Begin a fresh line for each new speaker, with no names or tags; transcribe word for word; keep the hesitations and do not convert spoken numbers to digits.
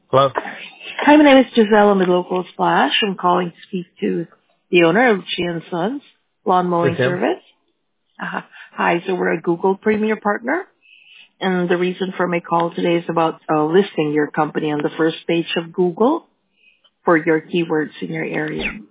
Hello?
Hi, my name is Giselle. I'm with Local Splash. I'm calling to speak to the owner of Chi and Sons Lawn
This
Mowing
him?
Service. Uh, hi, so we're a Google Premier Partner, and the reason for my call today is about uh, listing your company on the first page of Google for your keywords in your area.